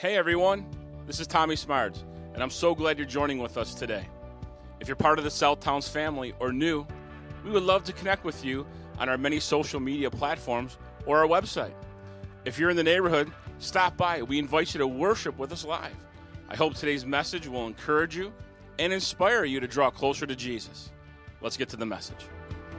Hey everyone, this is Tommy Smarts, and I'm so glad you're joining with us today. If you're part of the Southtowns family or new, we would love to connect with you on our many social media platforms or our website. If you're in the neighborhood, stop by. We invite you to worship with us live. I hope today's message will encourage you and inspire you to draw closer to Jesus. Let's get to the message.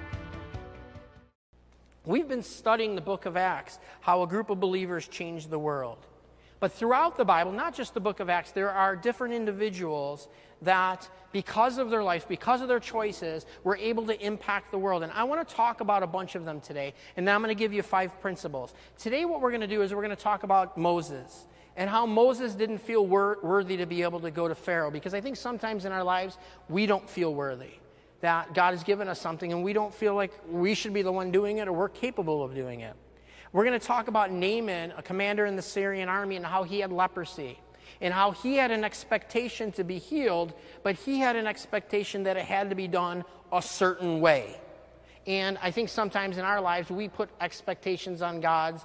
We've been studying the book of Acts, how a group of believers changed the world. But throughout the Bible, not just the book of Acts, there are different individuals that, because of their life, because of their choices, were able to impact the world. And I want to talk about a bunch of them today, and then I'm going to give you 5 principles. Today what we're going to do is we're going to talk about Moses and how Moses didn't feel worthy to be able to go to Pharaoh, because I think sometimes in our lives we don't feel worthy, that God has given us something and we don't feel like we should be the one doing it or we're capable of doing it. We're going to talk about Naaman, a commander in the Syrian army, and how he had leprosy and how he had an expectation to be healed, but he had an expectation that it had to be done a certain way. And I think sometimes in our lives we put expectations on God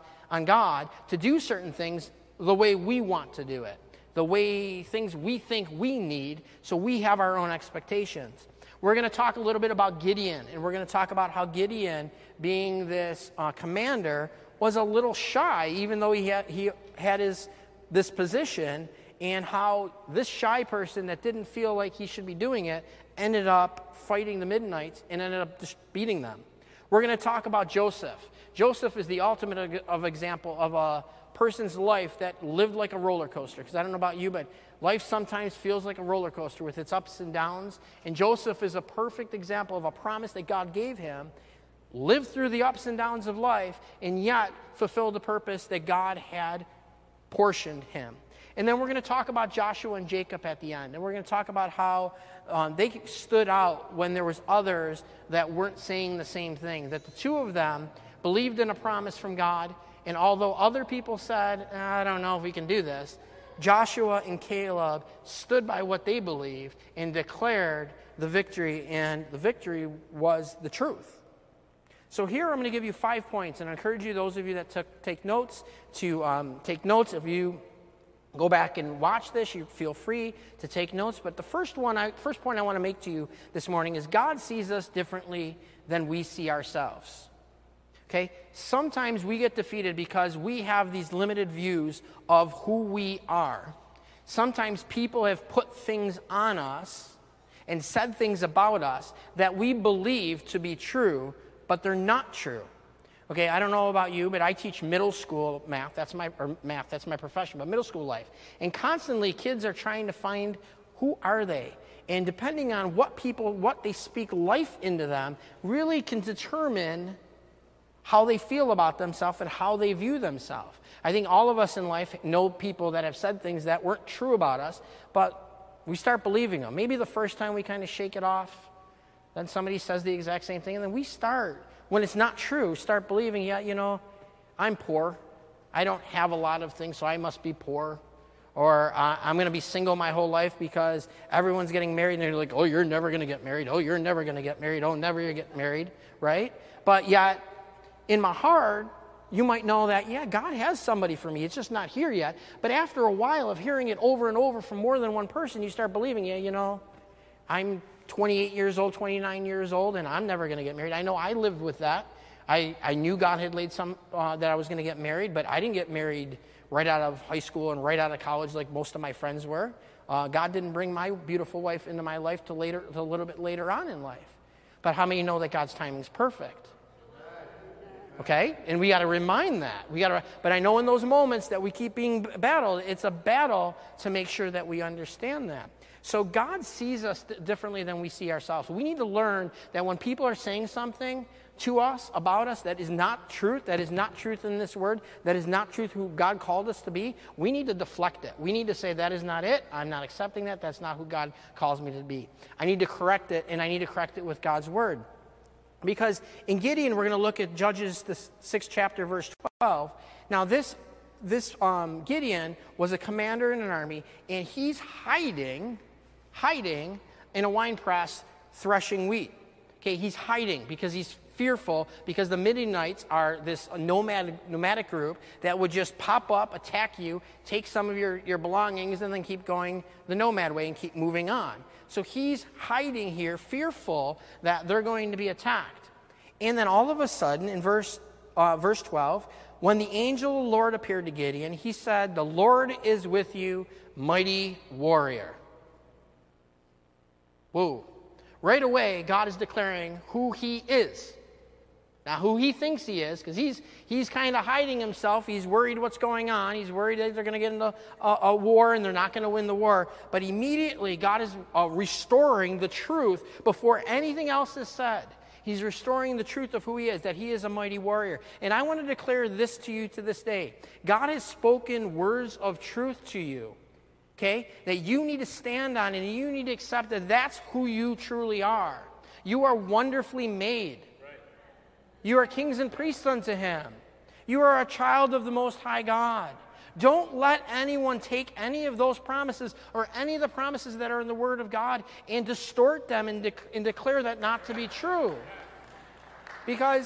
to do certain things the way we want to do it, the way things we think we need, so we have our own expectations. We're going to talk a little bit about Gideon, and we're going to talk about how Gideon, being this commander, was a little shy, even though he had this position, and how this shy person that didn't feel like he should be doing it ended up fighting the Midianites and ended up just beating them. We're going to talk about Joseph. Joseph is the ultimate of example of a person's life that lived like a roller coaster, because I don't know about you, but life sometimes feels like a roller coaster with its ups and downs, and Joseph is a perfect example of a promise that God gave him, lived through the ups and downs of life, and yet fulfilled the purpose that God had portioned him. And then we're going to talk about Joshua and Jacob at the end, and we're going to talk about how they stood out when there was others that weren't saying the same thing, that the two of them believed in a promise from God, and although other people said, I don't know if we can do this, Joshua and Caleb stood by what they believed and declared the victory, and the victory was the truth. So here I'm going to give you 5 points, and I encourage you, those of you that take notes, to take notes. If you go back and watch this, you feel free to take notes. But the first point I want to make to you this morning is God sees us differently than we see ourselves. Okay? Sometimes we get defeated because we have these limited views of who we are. Sometimes people have put things on us and said things about us that we believe to be true, but they're not true. Okay, I don't know about you, but I teach middle school math. That's my profession, but middle school life. And constantly kids are trying to find, who are they? And depending on what they speak life into them, really can determine how they feel about themselves and how they view themselves. I think all of us in life know people that have said things that weren't true about us, but we start believing them. Maybe the first time we kind of shake it off, then somebody says the exact same thing, and then we start, when it's not true, start believing, I'm poor. I don't have a lot of things, so I must be poor. Or I'm going to be single my whole life because everyone's getting married, and they're like, oh, you're never going to get married. Oh, you're never going to get married. Oh, never you get married, right? But yet, in my heart, you might know that, God has somebody for me. It's just not here yet. But after a while of hearing it over and over from more than one person, you start believing, I'm 28 years old, 29 years old, and I'm never going to get married. I know I lived with that. I knew God had laid some, that I was going to get married, but I didn't get married right out of high school and right out of college like most of my friends were. God didn't bring my beautiful wife into my life till a little bit later on in life. But how many know that God's timing is perfect? Okay? And we got to remind that. But I know in those moments that we keep being battled, it's a battle to make sure that we understand that. So God sees us differently than we see ourselves. We need to learn that when people are saying something to us, about us, that is not truth in this word, that is not truth who God called us to be, we need to deflect it. We need to say, that is not it. I'm not accepting that. That's not who God calls me to be. I need to correct it, and I need to correct it with God's word. Because in Gideon, we're going to look at Judges, the 6th chapter, verse 12. Now, this Gideon was a commander in an army, and he's hiding in a wine press threshing wheat. Okay, he's hiding because he's fearful because the Midianites are this nomadic group that would just pop up, attack you, take some of your belongings, and then keep going the nomad way and keep moving on. So he's hiding here, fearful that they're going to be attacked. And then all of a sudden, in verse 12, when the angel of the Lord appeared to Gideon, he said, "The Lord is with you, mighty warrior." Whoa. Right away, God is declaring who he is. Now, who he thinks he is, because he's kind of hiding himself. He's worried what's going on. He's worried that they're going to get into a war and they're not going to win the war. But immediately, God is restoring the truth before anything else is said. He's restoring the truth of who he is, that he is a mighty warrior. And I want to declare this to you to this day. God has spoken words of truth to you, okay, that you need to stand on and you need to accept that that's who you truly are. You are wonderfully made. You are kings and priests unto him. You are a child of the Most High God. Don't let anyone take any of those promises or any of the promises that are in the Word of God and distort them and declare that not to be true. Because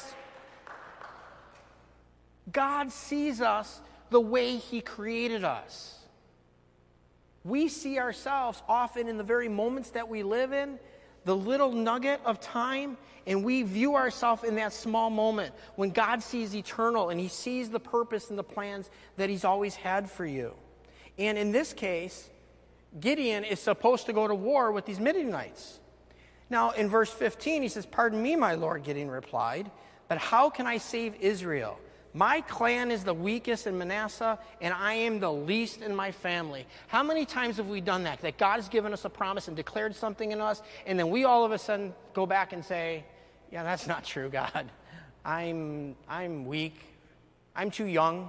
God sees us the way he created us. We see ourselves often in the very moments that we live in, the little nugget of time, and we view ourselves in that small moment when God sees eternal and he sees the purpose and the plans that he's always had for you. And in this case, Gideon is supposed to go to war with these Midianites. Now, in verse 15, he says, "Pardon me, my lord," Gideon replied, "but how can I save Israel? My clan is the weakest in Manasseh, and I am the least in my family." How many times have we done that? That God has given us a promise and declared something in us, and then we all of a sudden go back and say, "Yeah, that's not true, God. I'm weak. I'm too young.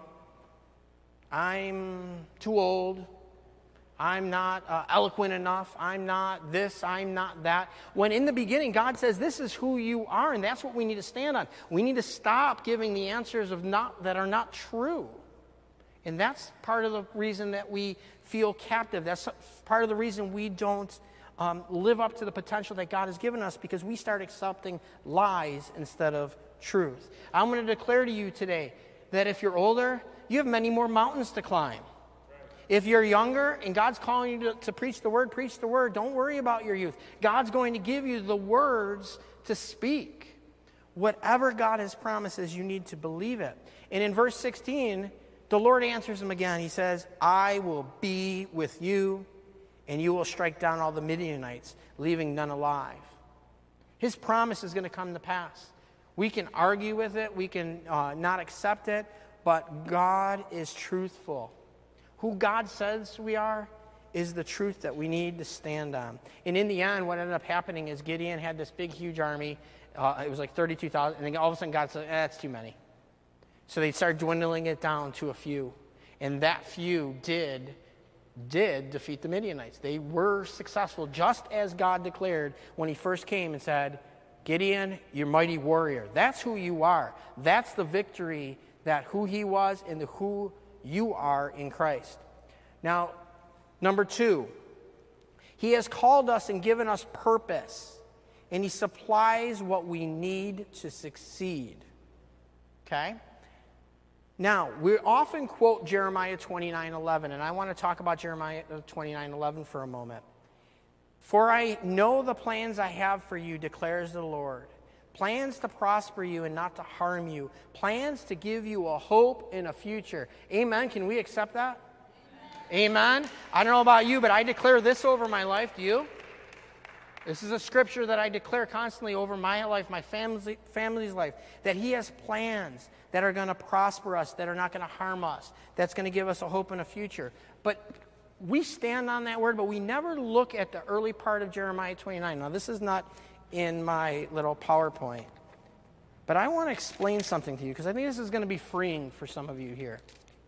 I'm too old. I'm not eloquent enough. I'm not this. I'm not that." When in the beginning, God says, this is who you are, and that's what we need to stand on. We need to stop giving the answers that are not true. And that's part of the reason that we feel captive. That's part of the reason we don't live up to the potential that God has given us, because we start accepting lies instead of truth. I'm going to declare to you today that if you're older, you have many more mountains to climb. If you're younger and God's calling you to preach the word, preach the word. Don't worry about your youth. God's going to give you the words to speak. Whatever God has promises, you need to believe it. And in verse 16, the Lord answers him again. He says, "I will be with you, and you will strike down all the Midianites, leaving none alive." His promise is going to come to pass. We can argue with it. We can not accept it. But God is truthful. Who God says we are is the truth that we need to stand on. And in the end, what ended up happening is Gideon had this big, huge army. It was like 32,000. And then all of a sudden God said, that's too many. So they started dwindling it down to a few. And that few did defeat the Midianites. They were successful, just as God declared when he first came and said, "Gideon, you're mighty warrior." That's who you are. That's the victory that who he was and who you are in Christ. Now, number 2, he has called us and given us purpose, and he supplies what we need to succeed. Okay? Now, we often quote Jeremiah 29:11, and I want to talk about Jeremiah 29:11 for a moment. "For I know the plans I have for you, declares the Lord. Plans to prosper you and not to harm you. Plans to give you a hope and a future." Amen. Can we accept that? Amen. I don't know about you, but I declare this over my life. Do you? This is a scripture that I declare constantly over my life, my family's life, that he has plans that are going to prosper us, that are not going to harm us, that's going to give us a hope and a future. But we stand on that word, but we never look at the early part of Jeremiah 29. Now, this is not in my little PowerPoint, but I want to explain something to you, because I think this is going to be freeing for some of you here.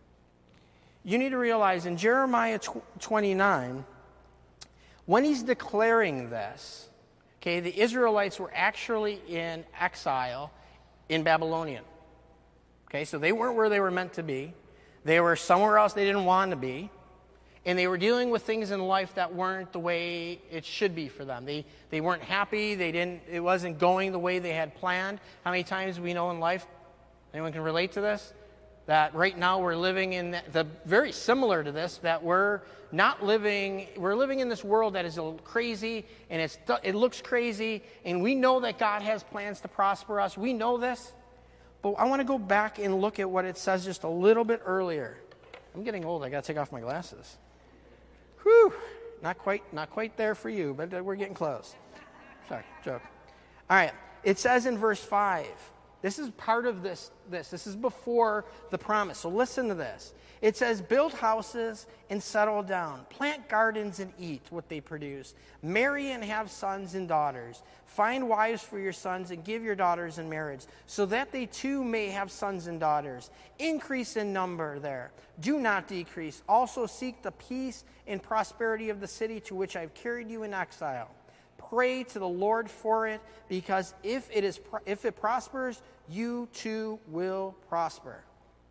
You need to realize in Jeremiah 29, when he's declaring this, okay, the Israelites were actually in exile in Babylonian. Okay, so they weren't where they were meant to be. They were somewhere else they didn't want to be. And they were dealing with things in life that weren't the way it should be for them. They weren't happy. It wasn't going the way they had planned. How many times we know in life, anyone can relate to this? That right now we're living in the very similar to this, that we're living in this world that is a little crazy, and it looks crazy, and we know that God has plans to prosper us. We know this. But I want to go back and look at what it says just a little bit earlier. I'm getting old. I got to take off my glasses. Whew, not quite there for you, but we're getting close. Sorry, joke. All right, it says in verse 5, this is part of this. This is before the promise, so listen to this. It says, build houses and settle down. Plant gardens and eat what they produce. Marry and have sons and daughters. Find wives for your sons and give your daughters in marriage, so that they too may have sons and daughters. Increase in number there. Do not decrease. Also seek the peace and prosperity of the city to which I've carried you in exile. Pray to the Lord for it, because if it prospers, you too will prosper.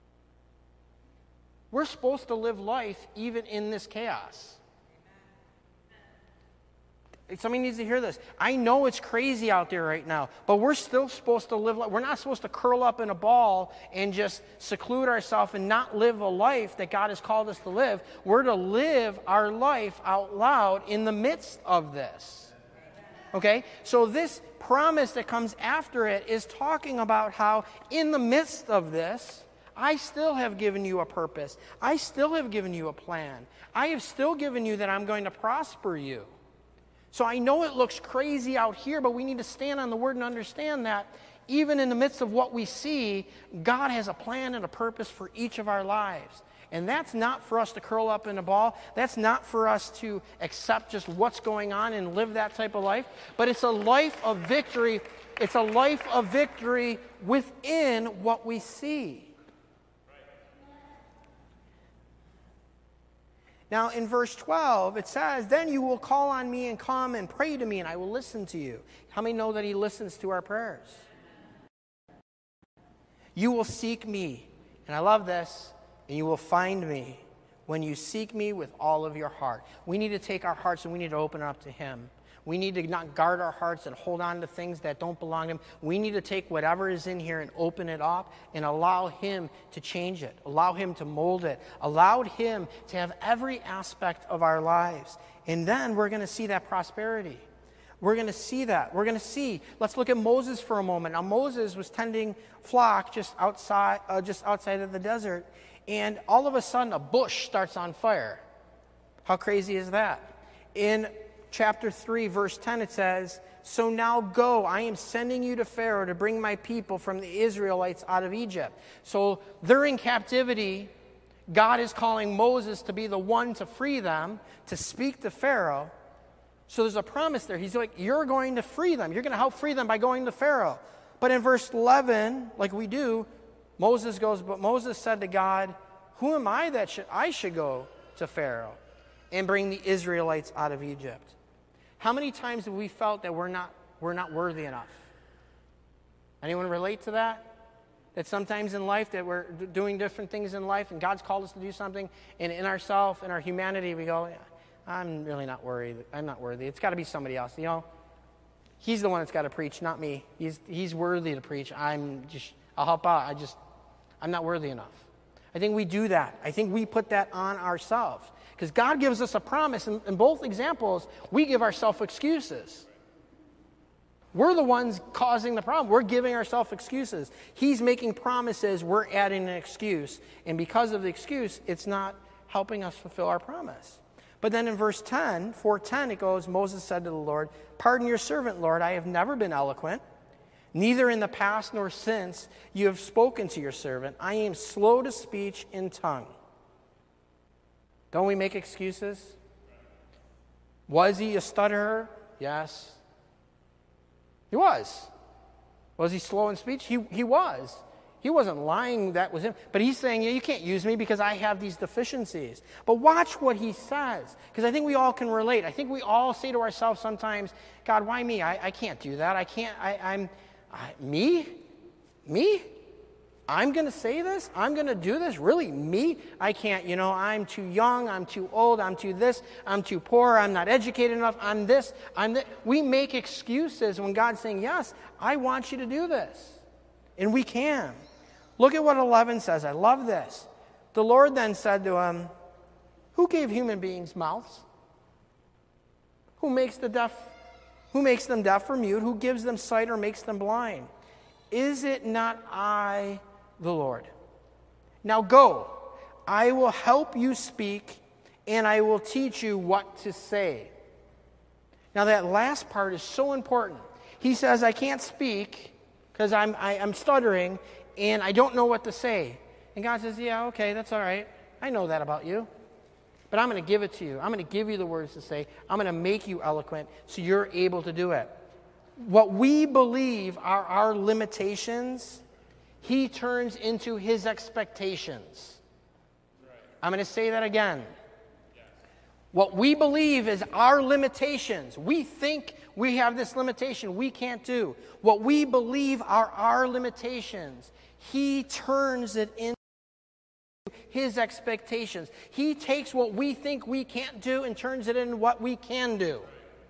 We're supposed to live life even in this chaos. Somebody needs to hear this. I know it's crazy out there right now, but we're still supposed to live life. We're not supposed to curl up in a ball and just seclude ourselves and not live a life that God has called us to live. We're to live our life out loud in the midst of this. Okay? So this promise that comes after it is talking about how in the midst of this, I still have given you a purpose. I still have given you a plan. I have still given you that I'm going to prosper you. So I know it looks crazy out here, but we need to stand on the Word and understand that even in the midst of what we see, God has a plan and a purpose for each of our lives. And that's not for us to curl up in a ball. That's not for us to accept just what's going on and live that type of life. But it's a life of victory. It's a life of victory within what we see. Now, in verse 12, it says, then you will call on me and come and pray to me, and I will listen to you. How many know that he listens to our prayers? You will seek me, and I love this, and you will find me when you seek me with all of your heart. We need to take our hearts and we need to open it up to him. We need to not guard our hearts and hold on to things that don't belong to him. We need to take whatever is in here and open it up and allow him to change it, allow him to mold it, allow him to have every aspect of our lives. And then we're going to see that prosperity. We're going to see that. We're going to see. Let's look at Moses for a moment. Now, Moses was tending flock just outside of the desert, and all of a sudden a bush starts on fire. How crazy is that? In chapter 3, verse 10, it says, so now go, I am sending you to Pharaoh to bring my people from the Israelites out of Egypt. So they're in captivity. God is calling Moses to be the one to free them, to speak to Pharaoh. So there's a promise there. He's like, you're going to free them. You're going to help free them by going to Pharaoh. But in verse 11, like we do, Moses goes, but Moses said to God, who am I that I should go to Pharaoh and bring the Israelites out of Egypt? How many times have we felt that we're not worthy enough? Anyone relate to that? That sometimes in life that we're doing different things in life and God's called us to do something, and in ourselves, in our humanity, we go, I'm really not worried. I'm not worthy. It's got to be somebody else. You know, he's the one that's got to preach, not me. He's worthy to preach. I'll help out. I'm not worthy enough. I think we do that. I think we put that on ourselves. Because God gives us a promise. In both examples, we give ourselves excuses. We're the ones causing the problem. We're giving ourselves excuses. He's making promises. We're adding an excuse. And because of the excuse, it's not helping us fulfill our promise. But then in verse 10, 4:10, it goes, Moses said to the Lord, pardon your servant, Lord. I have never been eloquent. Neither in the past nor since you have spoken to your servant. I am slow to speech in tongue. Don't we make excuses? Was he a stutterer? Yes. He was. Was he slow in speech? He was. He wasn't lying that was him. But he's saying, you can't use me because I have these deficiencies. But watch what he says. Because I think we all can relate. I think we all say to ourselves sometimes, God, why me? I can't do that. Me? I'm going to say this? I'm going to do this? Really? Me? I can't. I'm too young. I'm too old. I'm too this. I'm too poor. I'm not educated enough. I'm this. I'm that. We make excuses when God's saying, yes, I want you to do this. And we can. Look at what 11 says. I love this. The Lord then said to him, who gave human beings mouths? Who makes them deaf or mute? Who gives them sight or makes them blind? Is it not I, the Lord? Now go, I will help you speak, and I will teach you what to say. Now that last part is so important. He says, I can't speak because I'm stuttering, and I don't know what to say. And God says, yeah, okay, that's all right. I know that about you. But I'm going to give it to you. I'm going to give you the words to say. I'm going to make you eloquent so you're able to do it. What we believe are our limitations, he turns into his expectations. I'm going to say that again. What we believe is our limitations. We think we have this limitation we can't do. What we believe are our limitations, he turns it into his expectations. He takes what we think we can't do and turns it into what we can do.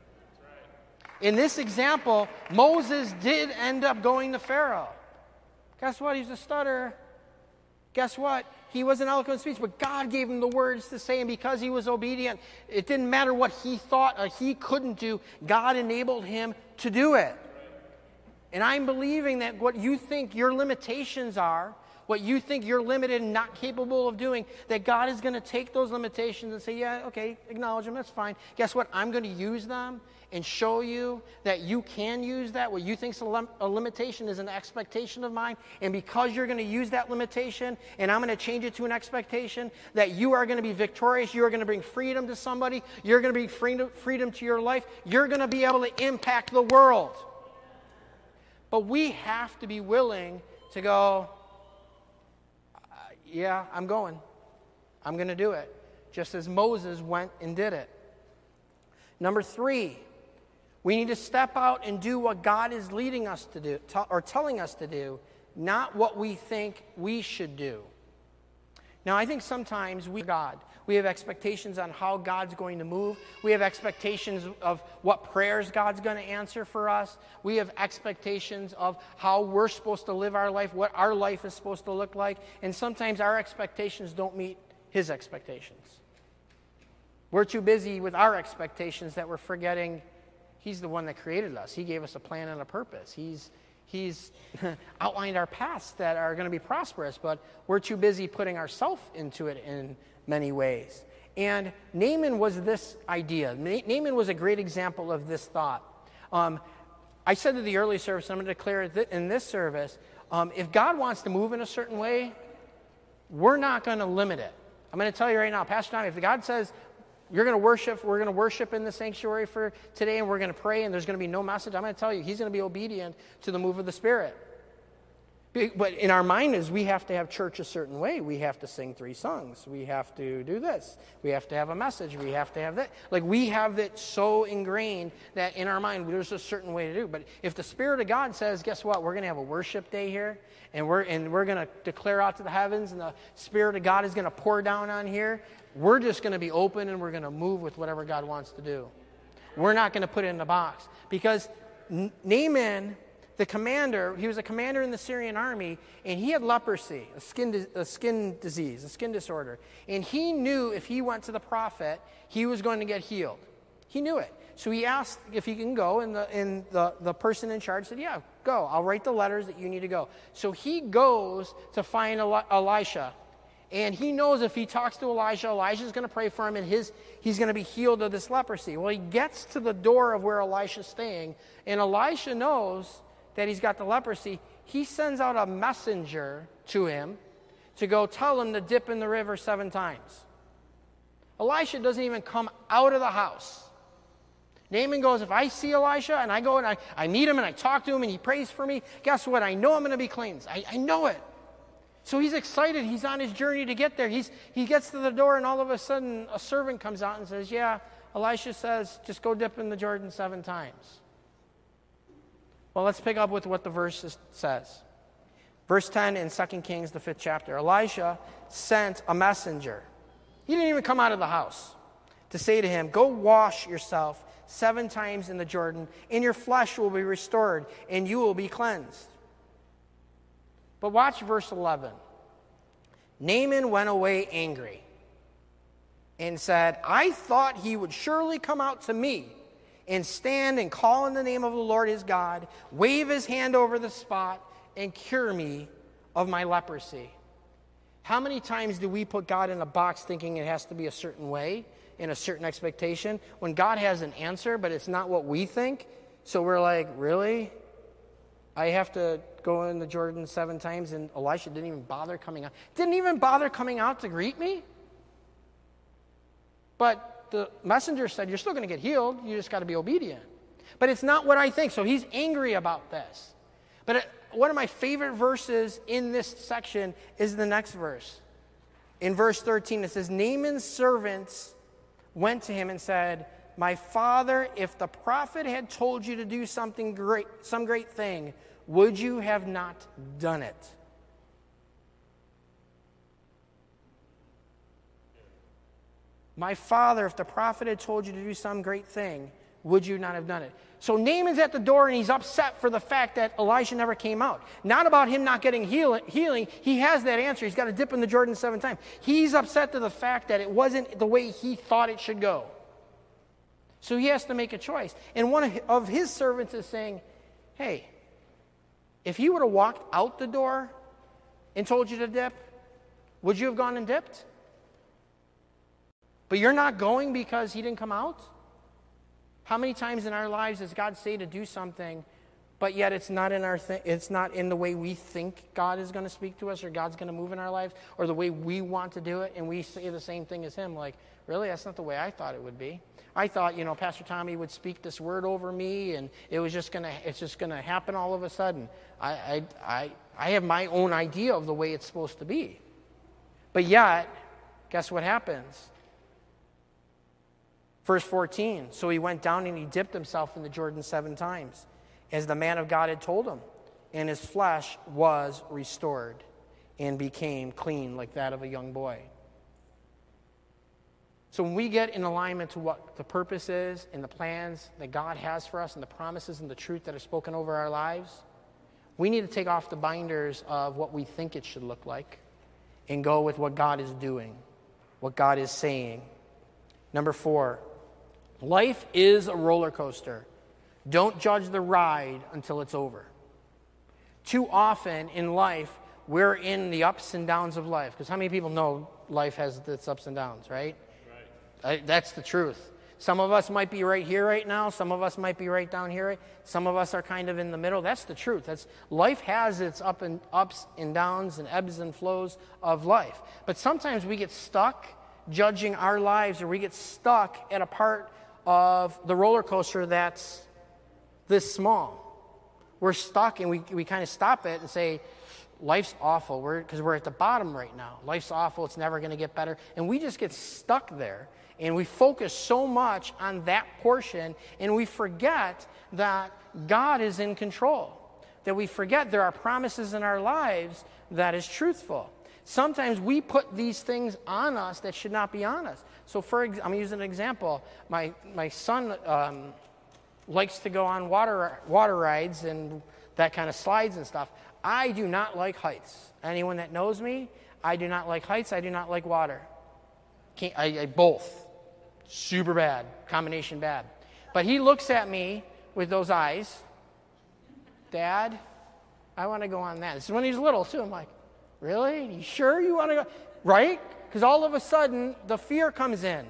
In this example, Moses did end up going to Pharaoh. Guess what? He's a stutterer. Guess what? He was an eloquent speech, but God gave him the words to say, and because he was obedient, it didn't matter what he thought or he couldn't do. God enabled him to do it. And I'm believing that what you think your limitations are, what you think you're limited and not capable of doing, that God is going to take those limitations and say, yeah, okay, acknowledge them, that's fine. Guess what? I'm going to use them and show you that you can use that. What you think is a limitation is an expectation of mine. And because you're going to use that limitation and I'm going to change it to an expectation, that you are going to be victorious. You are going to bring freedom to somebody. You're going to bring freedom to your life. You're going to be able to impact the world. But we have to be willing to go, yeah, I'm going. I'm going to do it. Just as Moses went and did it. Number 3, we need to step out and do what God is leading us to do, or telling us to do, not what we think we should do. Now, I think sometimes we have expectations on how God's going to move. We have expectations of what prayers God's going to answer for us. We have expectations of how we're supposed to live our life, what our life is supposed to look like. And sometimes our expectations don't meet his expectations. We're too busy with our expectations that we're forgetting he's the one that created us. He gave us a plan and a purpose. He's outlined our paths that are going to be prosperous, but we're too busy putting ourselves into it in many ways. And Naaman was this idea. Naaman was a great example of this thought. I said to the early service, and I'm going to declare it in this service, if God wants to move in a certain way, we're not going to limit it. I'm going to tell you right now, Pastor Tom, if God says, we're going to worship in the sanctuary for today, and we're going to pray, and there's going to be no message, I'm going to tell you, he's going to be obedient to the move of the Spirit. But in our mind is we have to have church a certain way. We have to sing 3 songs. We have to do this. We have to have a message. We have to have that. Like, we have it so ingrained that in our mind there's a certain way to do it. But if the Spirit of God says, guess what? We're going to have a worship day here, and we're going to declare out to the heavens, and the Spirit of God is going to pour down on here, we're just going to be open, and we're going to move with whatever God wants to do. We're not going to put it in a box. Because Naaman, the commander, he was a commander in the Syrian army, and he had leprosy, a skin disease, a skin disorder. And he knew if he went to the prophet, he was going to get healed. He knew it. So he asked if he can go, and the person in charge said, yeah, go. I'll write the letters that you need to go. So he goes to find Elisha. And he knows if he talks to Elijah's going to pray for him, and he's going to be healed of this leprosy. Well, he gets to the door of where Elisha's staying, and Elisha knows that he's got the leprosy. He sends out a messenger to him to go tell him to dip in the river 7 times. Elisha doesn't even come out of the house. Naaman goes, if I see Elisha and I go and I meet him and I talk to him and he prays for me, guess what? I know I'm going to be cleansed. I know it. So he's excited. He's on his journey to get there. He gets to the door, and all of a sudden a servant comes out and says, yeah, Elisha says, just go dip in the Jordan 7 times. Well, let's pick up with what the verse says. Verse 10 in 2 Kings, the 5th chapter, Elisha sent a messenger. He didn't even come out of the house to say to him, go wash yourself 7 times in the Jordan, and your flesh will be restored, and you will be cleansed. But watch verse 11. Naaman went away angry and said, I thought he would surely come out to me and stand and call in the name of the Lord his God, wave his hand over the spot, and cure me of my leprosy. How many times do we put God in a box thinking it has to be a certain way, in a certain expectation, when God has an answer, but it's not what we think? So we're like, really? I have to go in the Jordan 7 times, and Elisha didn't even bother coming out. Didn't even bother coming out to greet me? But the messenger said, you're still going to get healed. You just got to be obedient. But it's not what I think. So he's angry about this. But one of my favorite verses in this section is the next verse. In verse 13, it says, Naaman's servants went to him and said, my father, if the prophet had told you to do something great, some great thing, would you have not done it? My father, if the prophet had told you to do some great thing, would you not have done it? So Naaman's at the door and he's upset for the fact that Elisha never came out. Not about him not getting healing. He has that answer. He's got to dip in the Jordan 7 times. He's upset to the fact that it wasn't the way he thought it should go. So he has to make a choice. And one of his servants is saying, hey, if he would have walked out the door and told you to dip, would you have gone and dipped? But you're not going because he didn't come out? How many times in our lives does God say to do something, but yet it's not in it's not in the way we think God is going to speak to us or God's going to move in our lives or the way we want to do it, and we say the same thing as him, like, really, that's not the way I thought it would be. I thought, Pastor Tommy would speak this word over me, and it's just gonna happen all of a sudden. I have my own idea of the way it's supposed to be. But yet, guess what happens? Verse 14, so he went down and he dipped himself in the Jordan 7 times, as the man of God had told him, and his flesh was restored and became clean like that of a young boy. So when we get in alignment to what the purpose is and the plans that God has for us and the promises and the truth that are spoken over our lives, we need to take off the binders of what we think it should look like and go with what God is doing, what God is saying. Number 4, life is a roller coaster. Don't judge the ride until it's over. Too often in life, we're in the ups and downs of life. Because how many people know life has its ups and downs, right? That's the truth. Some of us might be right here right now. Some of us might be right down here. Some of us are kind of in the middle. That's the truth. Life has its ups and downs and ebbs and flows of life. But sometimes we get stuck judging our lives, or we get stuck at a part of the roller coaster that's this small. We're stuck, and we kind of stop it and say, life's awful, because we're at the bottom right now. Life's awful, it's never going to get better. And we just get stuck there, and we focus so much on that portion, and we forget that God is in control, that we forget there are promises in our lives that is truthful. Sometimes we put these things on us that should not be on us. So I'm using an example. My son likes to go on water rides and that kind of slides and stuff. I do not like heights. Anyone that knows me, I do not like heights. I do not like water. I both. Super bad. Combination bad. But he looks at me with those eyes. Dad, I want to go on that. This is when he's little, too. I'm like, really? You sure you want to go? Right? Because all of a sudden, the fear comes in.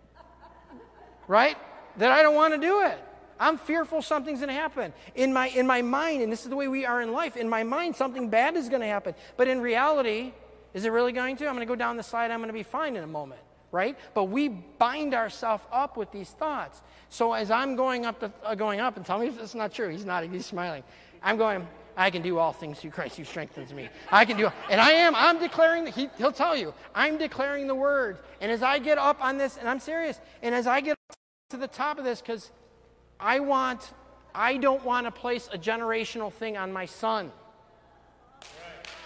Right? That I don't want to do it. I'm fearful something's going to happen. In my mind, and this is the way we are in life, in my mind, something bad is going to happen. But in reality, is it really going to? I'm going to go down the slide. I'm going to be fine in a moment. Right? But we bind ourselves up with these thoughts. So as I'm going up, and tell me if it's not true. He's nodding. He's smiling. I'm going, I can do all things through Christ who strengthens me. I can do it. And I'm declaring, he'll tell you, I'm declaring the word. And as I get up on this, and I'm serious, and as I get up to the top of this, because I don't want to place a generational thing on my son.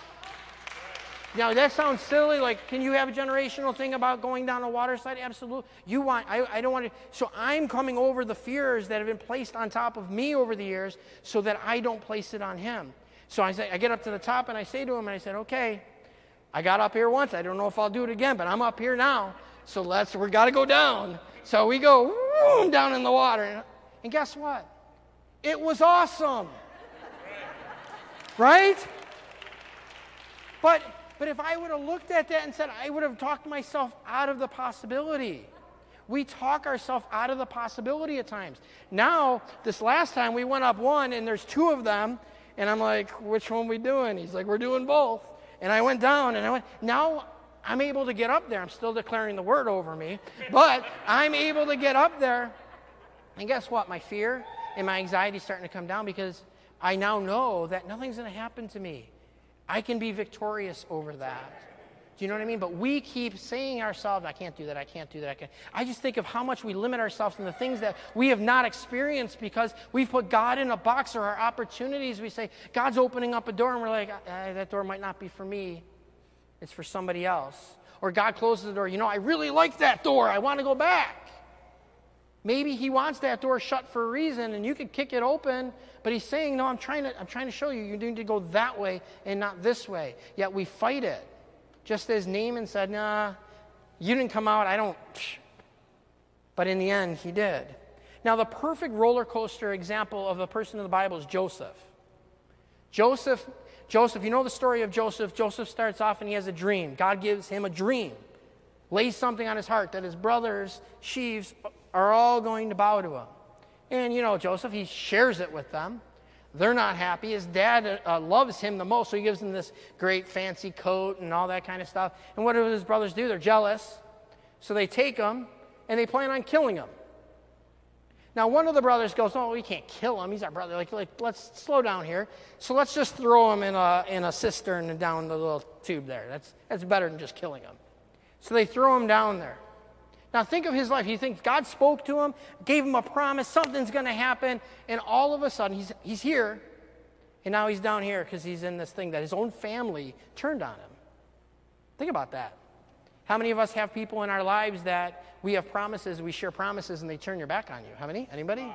Now, that sounds silly. Like, can you have a generational thing about going down a water slide? Absolutely. I don't want to. So I'm coming over the fears that have been placed on top of me over the years so that I don't place it on him. So I get up to the top and I say to him, and I said, okay, I got up here once. I don't know if I'll do it again, but I'm up here now. So we got to go down. So we go down in the water. And guess what? It was awesome. Right? But if I would have looked at that and said, I would have talked myself out of the possibility. We talk ourselves out of the possibility at times. Now, this last time we went up one and there's two of them, and I'm like, which one we doing? He's like, we're doing both. And I went down and now I'm able to get up there. I'm still declaring the word over me, but I'm able to get up there. And guess what? My fear and my anxiety is starting to come down because I now know that nothing's going to happen to me. I can be victorious over that. Do you know what I mean? But we keep saying ourselves, I can't do that, I can't do that. I just think of how much we limit ourselves in the things that we have not experienced because we've put God in a box, or our opportunities. We say, God's opening up a door, and we're like, that door might not be for me. It's for somebody else. Or God closes the door. I really like that door. I want to go back. Maybe he wants that door shut for a reason, and you could kick it open, but he's saying, no, I'm trying to show you. You need to go that way and not this way. Yet we fight it. Just as Naaman said, nah, you didn't come out, I don't. But in the end, he did. Now, the perfect roller coaster example of a person in the Bible is Joseph. Joseph, you know the story of Joseph. Joseph starts off and he has a dream. God gives him a dream, lays something on his heart that his brothers, sheaves, are all going to bow to him. And Joseph, he shares it with them. They're not happy. His dad loves him the most, so he gives him this great fancy coat and all that kind of stuff. And what do his brothers do? They're jealous. So they take him, and they plan on killing him. Now, one of the brothers goes, we can't kill him. He's our brother. Like, let's slow down here. So let's just throw him in a cistern and down the little tube there. That's better than just killing him. So they throw him down there. Now, think of his life. You think God spoke to him, gave him a promise, something's going to happen, and all of a sudden he's here, and now he's down here because he's in this thing that his own family turned on him. Think about that. How many of us have people in our lives that we have promises, we share promises, and they turn your back on you? How many? Anybody?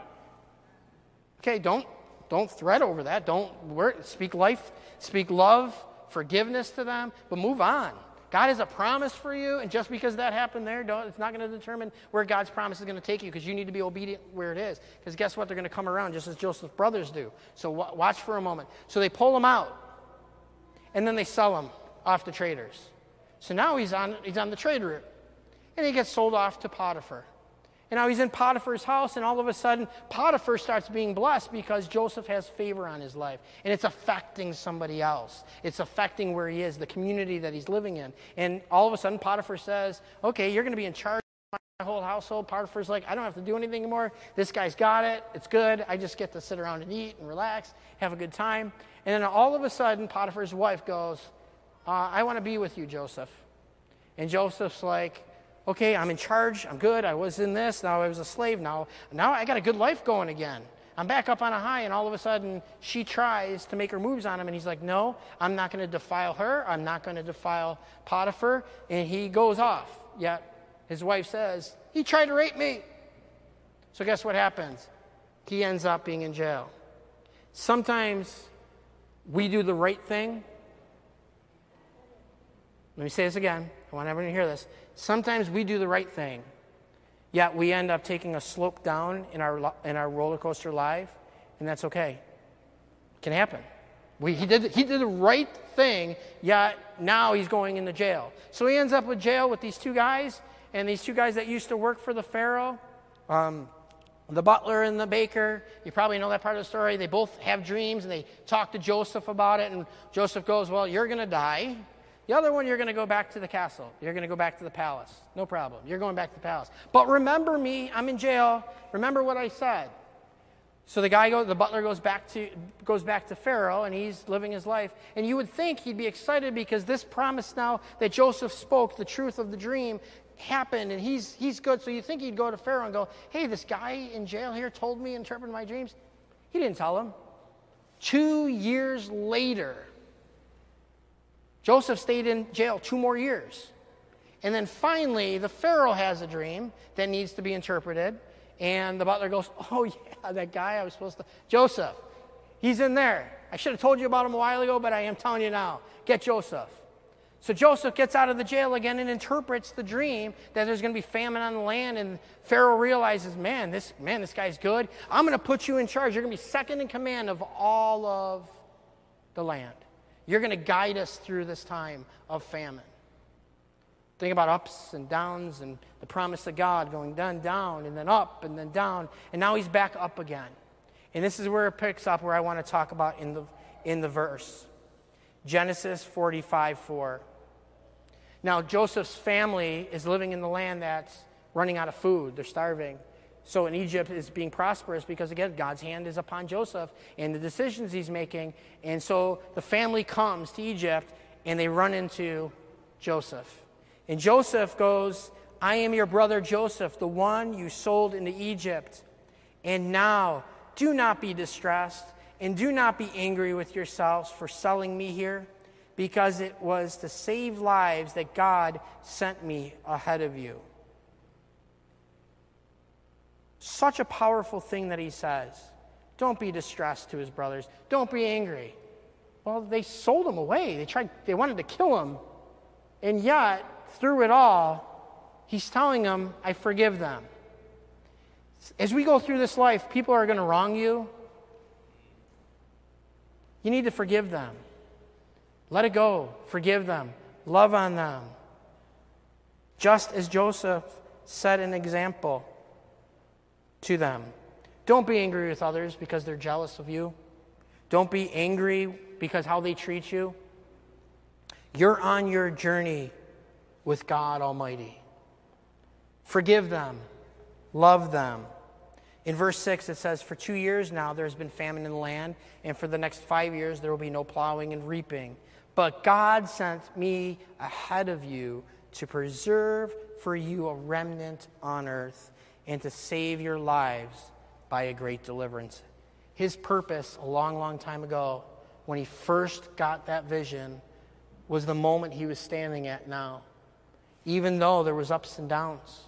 Okay, don't fret over that. Don't speak life, speak love, forgiveness to them, but move on. God has a promise for you, and just because that happened there, it's not going to determine where God's promise is going to take you, because you need to be obedient where it is. Because guess what? They're going to come around just as Joseph's brothers do. So watch for a moment. So they pull him out, and then they sell him off to traders. So now he's on the trade route, and he gets sold off to Potiphar. And now he's in Potiphar's house, and all of a sudden, Potiphar starts being blessed because Joseph has favor on his life. And it's affecting somebody else. It's affecting where he is, the community that he's living in. And all of a sudden, Potiphar says, okay, you're going to be in charge of my whole household. Potiphar's like, I don't have to do anything anymore. This guy's got it. It's good. I just get to sit around and eat and relax, have a good time. And then all of a sudden, Potiphar's wife goes, I want to be with you, Joseph. And Joseph's like, okay, I'm in charge. I'm good. I was in this. Now I was a slave. Now I got a good life going again. I'm back up on a high, and all of a sudden she tries to make her moves on him, and he's like, no, I'm not going to defile her. I'm not going to defile Potiphar. And he goes off. Yet his wife says, he tried to rape me. So guess what happens? He ends up being in jail. Sometimes we do the right thing. Let me say this again. I want everyone to hear this. Sometimes we do the right thing, yet we end up taking a slope down in our roller coaster life, and that's okay. It can happen. He did the right thing, yet now he's going into jail. So he ends up with jail with these two guys, and these two guys that used to work for the Pharaoh, the butler and the baker. You probably know that part of the story. They both have dreams, and they talk to Joseph about it, and Joseph goes, well, you're going to die. The other one, you're going to go back to the castle. You're going to go back to the palace. No problem. You're going back to the palace. But remember me. I'm in jail. Remember what I said. So the butler goes back to Pharaoh, and he's living his life. And you would think he'd be excited because this promise now that Joseph spoke, the truth of the dream, happened, and he's good. So you think he'd go to Pharaoh and go, hey, this guy in jail here told me, interpreted my dreams. He didn't tell him. 2 years later, Joseph stayed in jail 2 more years. And then finally, the Pharaoh has a dream that needs to be interpreted. And the butler goes, oh, yeah, that guy I was supposed to... Joseph, he's in there. I should have told you about him a while ago, but I am telling you now. Get Joseph. So Joseph gets out of the jail again and interprets the dream that there's going to be famine on the land. And Pharaoh realizes, man, this guy's good. I'm going to put you in charge. You're going to be second in command of all of the land. You're going to guide us through this time of famine. Think about ups and downs and the promise of God going down, and then up, and then down. And now he's back up again. And this is where it picks up, where I want to talk about in the verse. Genesis 45:4. Now, Joseph's family is living in the land that's running out of food. They're starving. So in Egypt is being prosperous because, again, God's hand is upon Joseph and the decisions he's making. And so the family comes to Egypt, and they run into Joseph. And Joseph goes, I am your brother Joseph, the one you sold into Egypt. And now, do not be distressed, and do not be angry with yourselves for selling me here, because it was to save lives that God sent me ahead of you. Such a powerful thing that he says. Don't be distressed to his brothers. Don't be angry. Well, they sold him away. They wanted to kill him. And yet, through it all, he's telling them, I forgive them. As we go through this life, people are going to wrong you. You need to forgive them. Let it go. Forgive them. Love on them. Just as Joseph set an example to them. Don't be angry with others because they're jealous of you. Don't be angry because how they treat you. You're on your journey with God Almighty. Forgive them. Love them. In verse 6 it says, for 2 years now there has been famine in the land, and for the next 5 years there will be no plowing and reaping. But God sent me ahead of you to preserve for you a remnant on earth and to save your lives by a great deliverance. His purpose a long, long time ago, when he first got that vision, was the moment he was standing at now. Even though there was ups and downs.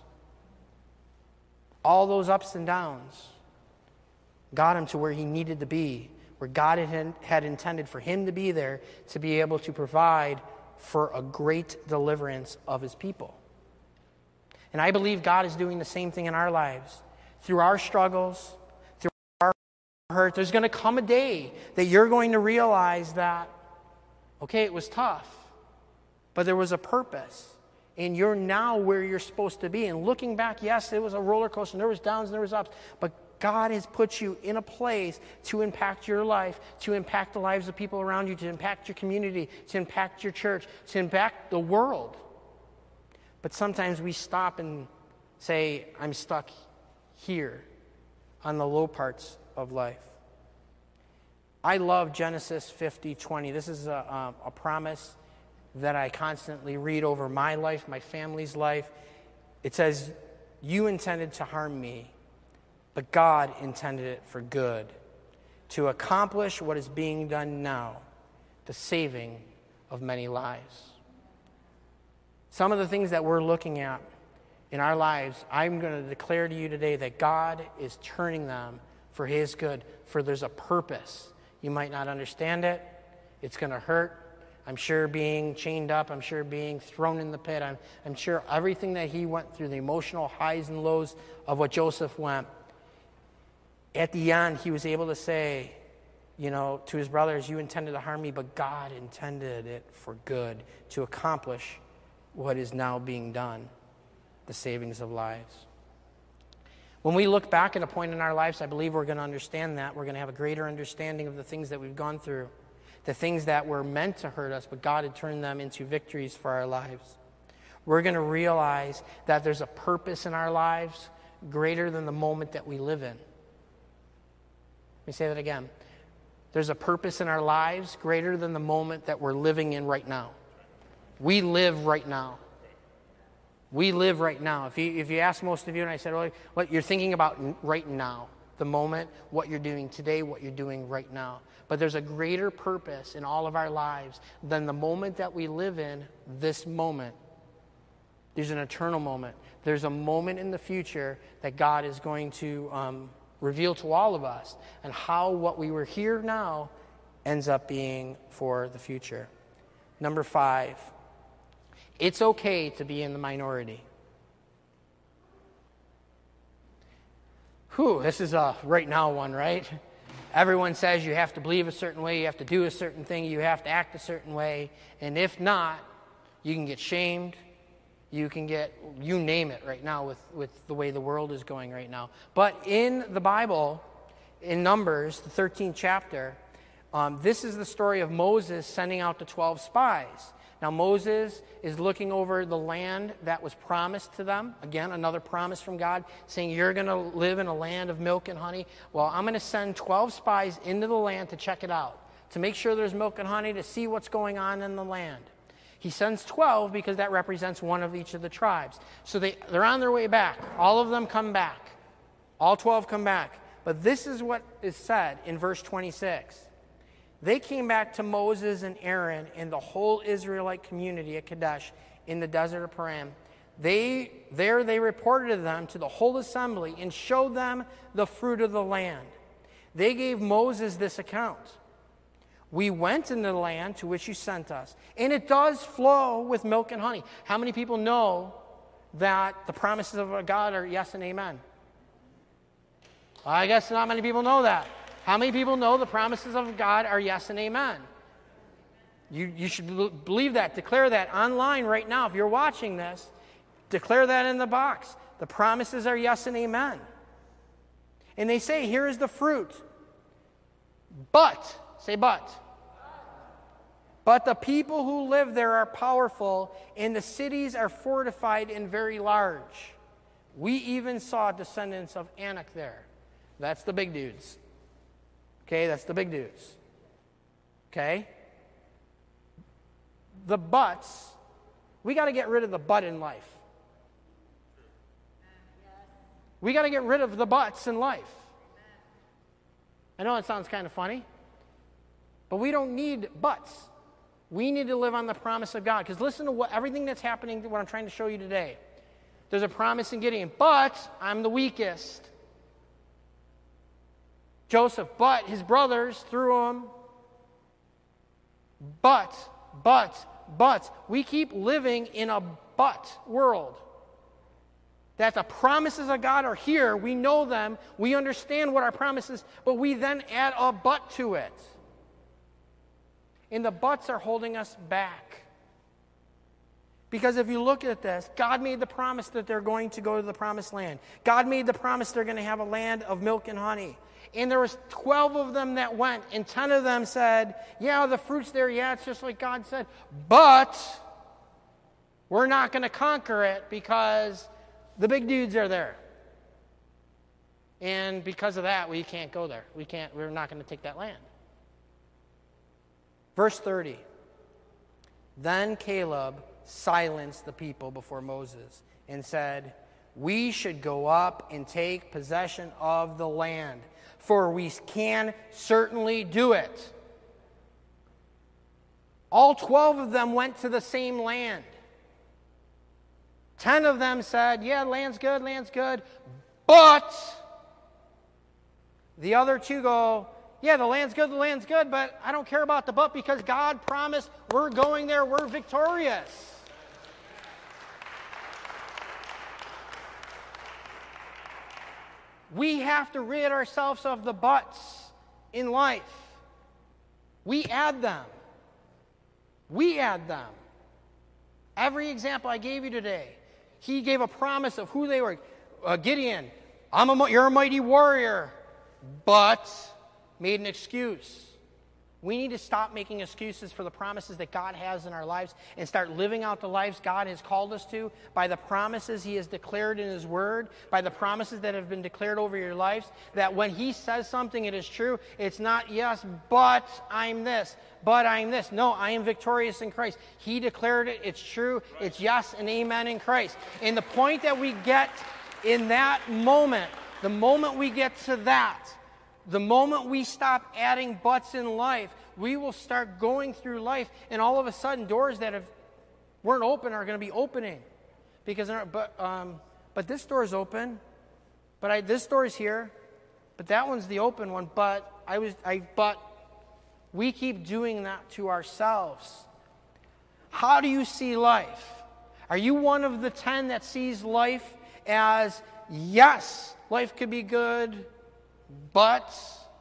All those ups and downs got him to where he needed to be, where God had intended for him to be there to be able to provide for a great deliverance of his people. And I believe God is doing the same thing in our lives. Through our struggles, through our hurt, there's going to come a day that you're going to realize that, okay, it was tough, but there was a purpose. And you're now where you're supposed to be. And looking back, yes, it was a roller coaster. And there was downs and there was ups. But God has put you in a place to impact your life, to impact the lives of people around you, to impact your community, to impact your church, to impact the world. But sometimes we stop and say, I'm stuck here on the low parts of life. I love Genesis 50:20. This is a promise that I constantly read over my life, my family's life. It says, you intended to harm me, but God intended it for good, to accomplish what is being done now, the saving of many lives. Some of the things that we're looking at in our lives, I'm going to declare to you today that God is turning them for his good, for there's a purpose. You might not understand it. It's going to hurt. I'm sure being chained up, I'm sure being thrown in the pit, I'm sure everything that he went through, the emotional highs and lows of what Joseph went, at the end he was able to say, to his brothers, you intended to harm me, but God intended it for good, to accomplish what is now being done, the savings of lives. When we look back at a point in our lives, I believe we're going to understand that. We're going to have a greater understanding of the things that we've gone through. The things that were meant to hurt us, but God had turned them into victories for our lives. We're going to realize that there's a purpose in our lives greater than the moment that we live in. Let me say that again. There's a purpose in our lives greater than the moment that we're living in right now. We live right now. We live right now. If you ask most of you, and I said, what you're thinking about right now, the moment, what you're doing today, what you're doing right now. But there's a greater purpose in all of our lives than the moment that we live in, this moment. There's an eternal moment. There's a moment in the future that God is going to reveal to all of us, and how what we were here now ends up being for the future. Number 5, it's okay to be in the minority. This is a right now one, right? Everyone says you have to believe a certain way, you have to do a certain thing, you have to act a certain way, and if not, you can get shamed, you can get, you name it right now with the way the world is going right now. But in the Bible, in Numbers, the 13th chapter, this is the story of Moses sending out the 12 spies. Now, Moses is looking over the land that was promised to them. Again, another promise from God, saying, you're going to live in a land of milk and honey. Well, I'm going to send 12 spies into the land to check it out, to make sure there's milk and honey, to see what's going on in the land. He sends 12 because that represents one of each of the tribes. So they're on their way back. All of them come back. All 12 come back. But this is what is said in verse 26. They came back to Moses and Aaron and the whole Israelite community at Kadesh in the desert of Paran. They reported to them, to the whole assembly, and showed them the fruit of the land. They gave Moses this account. We went into the land to which you sent us, and it does flow with milk and honey. How many people know that the promises of God are yes and amen? I guess not many people know that. How many people know the promises of God are yes and amen? You should believe that. Declare that online right now. If you're watching this, declare that in the box. The promises are yes and amen. And they say, here is the fruit. But, say but. But the people who live there are powerful, and the cities are fortified and very large. We even saw descendants of Anak there. That's the big dudes. Okay, that's the big dudes. Okay? The buts, we got to get rid of the but in life. We got to get rid of the buts in life. I know it sounds kind of funny, but we don't need buts. We need to live on the promise of God. Because listen to everything that's happening, what I'm trying to show you today. There's a promise in Gideon, but I'm the weakest. Joseph, but his brothers threw him. But. We keep living in a but world. That the promises of God are here. We know them. We understand what our promises, but we then add a but to it. And the buts are holding us back. Because if you look at this, God made the promise that they're going to go to the promised land. God made the promise they're going to have a land of milk and honey. And there was 12 of them that went, and 10 of them said, yeah, the fruit's there, yeah, it's just like God said, but we're not going to conquer it because the big dudes are there. And because of that, we can't go there. We're not going to take that land. Verse 30. Then Caleb silenced the people before Moses and said, we should go up and take possession of the land, for we can certainly do it. All 12 of them went to the same land. 10 of them said, yeah, land's good, but the other 2 go, yeah, the land's good, but I don't care about the but because God promised we're going there, we're victorious. We have to rid ourselves of the buts in life. We add them. Every example I gave you today, he gave a promise of who they were. Gideon, you're a mighty warrior, but made an excuse. We need to stop making excuses for the promises that God has in our lives and start living out the lives God has called us to by the promises he has declared in his word, by the promises that have been declared over your lives, that when he says something, it is true. It's not, yes, but I'm this. No, I am victorious in Christ. He declared it. It's true. It's yes and amen in Christ. And the point that we get in that moment The moment we get to that, the moment we stop adding buts in life, we will start going through life, and all of a sudden, doors that weren't open are going to be opening. Because, but this door is open, but this door is here, but that one's the open one. But we keep doing that to ourselves. How do you see life? Are you one of the 10 that sees life as, yes, life could be good, but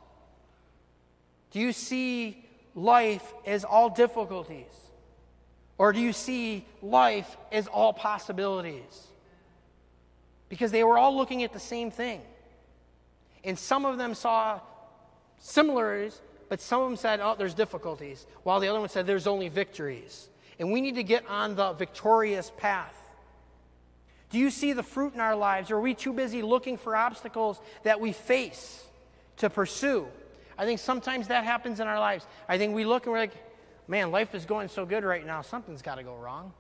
do you see life as all difficulties? Or do you see life as all possibilities? Because they were all looking at the same thing. And some of them saw similarities, but some of them said, oh, there's difficulties, while the other one said there's only victories. And we need to get on the victorious path. Do you see the fruit in our lives, or are we too busy looking for obstacles that we face to pursue? I think sometimes that happens in our lives. I think we look and we're like, man, life is going so good right now, something's got to go wrong.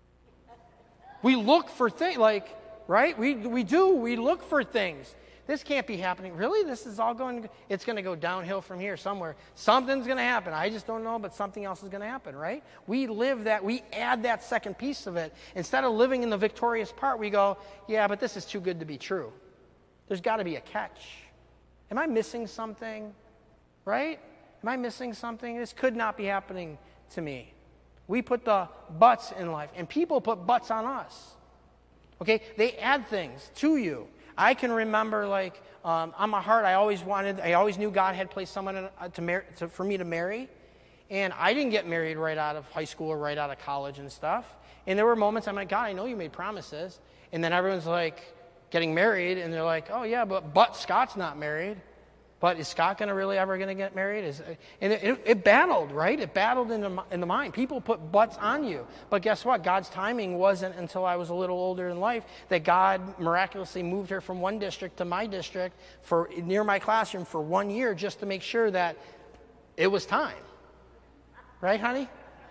We look for things, like, right? We do. We look for things. This can't be happening. Really? This is all it's going to go downhill from here somewhere. Something's going to happen. I just don't know, but something else is going to happen, right? We add that second piece of it. Instead of living in the victorious part, we go, yeah, but this is too good to be true. There's got to be a catch. Am I missing something? Right? Am I missing something? This could not be happening to me. We put the buts in life, and people put buts on us. Okay? They add things to you. I can remember, like, on my heart, I always knew God had placed someone for me to marry. And I didn't get married right out of high school or right out of college and stuff. And there were moments I'm like, God, I know you made promises. And then everyone's like getting married, and they're like, oh, yeah, but Scott's not married. But is Scott really ever going to get married? And it battled, right? It battled in the mind. People put butts on you. But guess what? God's timing wasn't until I was a little older in life that God miraculously moved her from one district to my district near my classroom for 1 year just to make sure that it was time. Right, honey?